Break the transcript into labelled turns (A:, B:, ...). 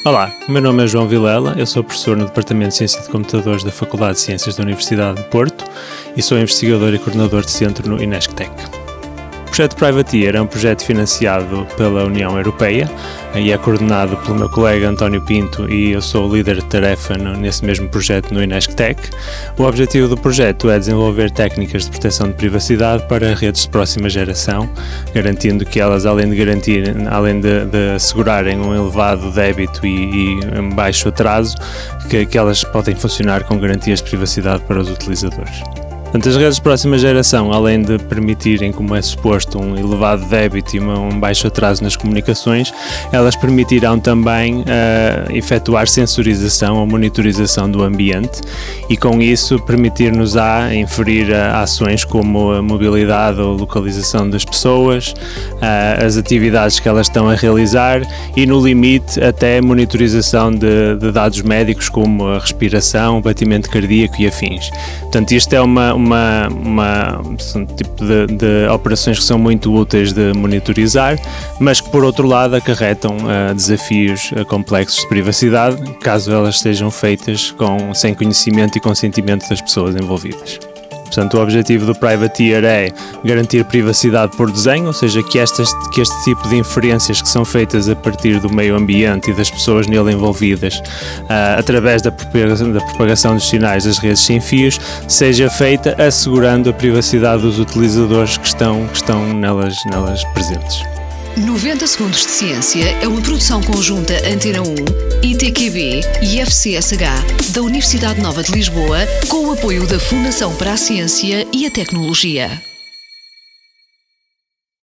A: Olá, o meu nome é João Vilela, eu sou professor no Departamento de Ciência de Computadores da Faculdade de Ciências da Universidade de Porto e sou investigador e coordenador de centro no INESCTEC. O projeto Privateer é um projeto financiado pela União Europeia e é coordenado pelo meu colega António Pinto e eu sou o líder de tarefa nesse mesmo projeto no INESCTEC. O objetivo do projeto é desenvolver técnicas de proteção de privacidade para redes de próxima geração, garantindo que elas, além de assegurarem um elevado débito e um baixo atraso, que elas podem funcionar com garantias de privacidade para os utilizadores. Portanto, as redes de próxima geração, além de permitirem, como é suposto, um elevado débito e um baixo atraso nas comunicações, elas permitirão também efetuar sensorização ou monitorização do ambiente e, com isso, permitir-nos inferir ações como a mobilidade ou localização das pessoas, as atividades que elas estão a realizar e, no limite, até monitorização de dados médicos como a respiração, o batimento cardíaco e afins. Portanto, isto é um tipo de operações que são muito úteis de monitorizar, mas que, por outro lado, acarretam desafios complexos de privacidade, caso elas sejam feitas sem conhecimento e consentimento das pessoas envolvidas. Portanto, o objetivo do Privateer é garantir privacidade por desenho, ou seja, que este tipo de inferências que são feitas a partir do meio ambiente e das pessoas nele envolvidas, através da propagação dos sinais das redes sem fios, seja feita assegurando a privacidade dos utilizadores que estão nelas presentes.
B: 90 Segundos de Ciência é uma produção conjunta Antena 1, ITQB e FCSH da Universidade Nova de Lisboa, com o apoio da Fundação para a Ciência e a Tecnologia.